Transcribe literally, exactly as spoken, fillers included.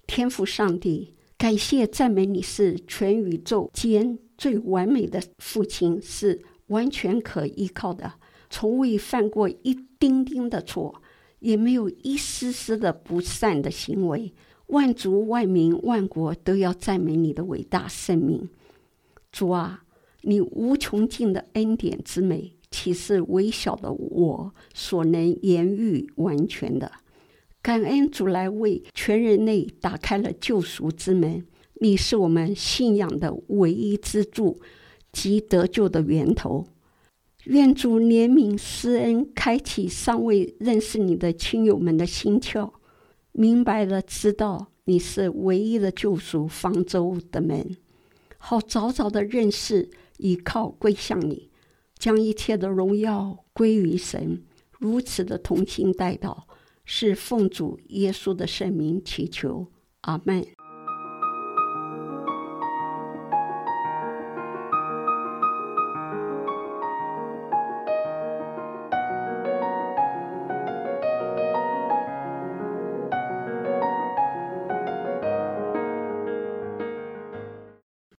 天父上帝，感谢赞美你是全宇宙间最完美的父亲，是完全可依靠的，从未犯过一丁丁的错，也没有一丝丝的不善的行为。万族万民万国都要赞美你的伟大圣名。主啊，你无穷尽的恩典之美，岂是微小的我所能言喻完全的？感恩主来为全人类打开了救赎之门，你是我们信仰的唯一支柱及得救的源头。愿主怜悯施恩，开启尚未认识你的亲友们的心窍，明白了知道你是唯一的救赎方舟的门，好早早的认识依靠归向你，将一切的荣耀归于神。如此的同心代祷，是奉主耶稣的圣名祈求，阿们。